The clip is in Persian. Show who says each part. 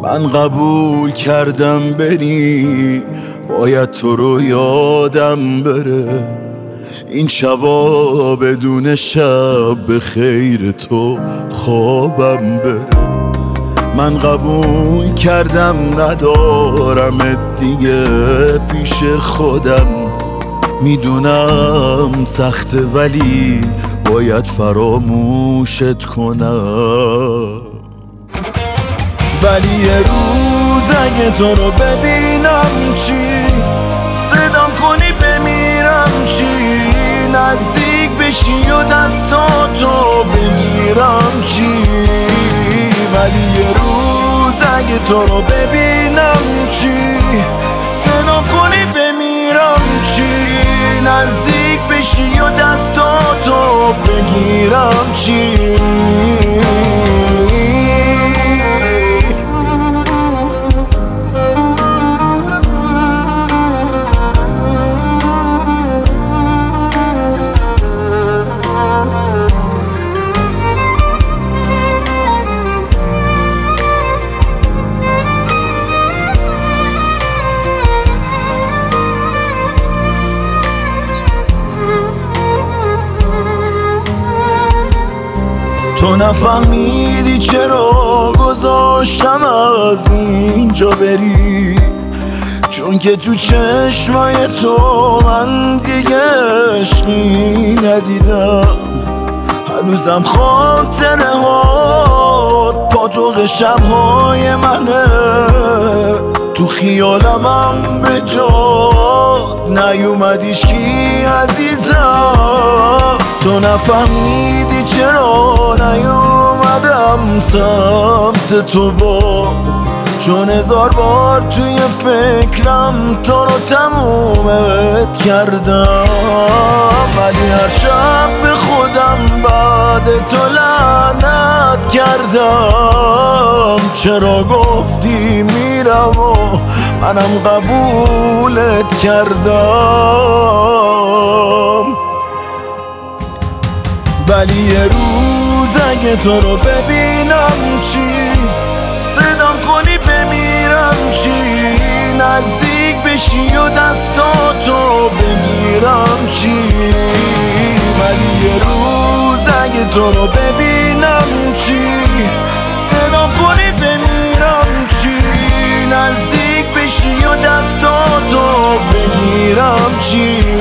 Speaker 1: من قبول کردم بری، باید تو رو یادم بره. این شبا بدون شب به خیر تو خوابم بره. من قبول کردم ندارم دیگه پیش خودم. میدونم سخته ولی باید فراموشت کنم. ولی یه روز اگه تو رو ببینم چی، صدام کنی بمیرم چی، نزدیک بشی و دستاتو بگیرم چی. ولی یه روز اگه تو رو ببینم چی، صدام کنی بمیرم چی، نزدیک بشی و دستاتو بگیرم چی. تو نفهمیدی چرا گذاشتم از اینجا بری، چون که تو چشمای تو من دیگه عشقی ندیدم. هنوزم خاطره هات پاتوق شبهای منه، تو خیالمم به جاد نیومدیش کی عزیزم. تو نفهمیدی چرا نیومدم سمت تو باز، چون 1000 بار توی فکرم تو رو تمومت کردم. ولی هر شب به خودم بعد تو لعنت کردم. چرا گفتی میرم و منم قبولت کردم. ولی یه روز اگه تو رو ببینم چی، صدام کنی بمیرم چی، نزدیک بشی و دستاتو بگیرم چی. ولی یه روز اگه تو رو ببینم چی، صدام کنی بمیرم چی، نزدیک بشی و دستاتو بگیرم چی.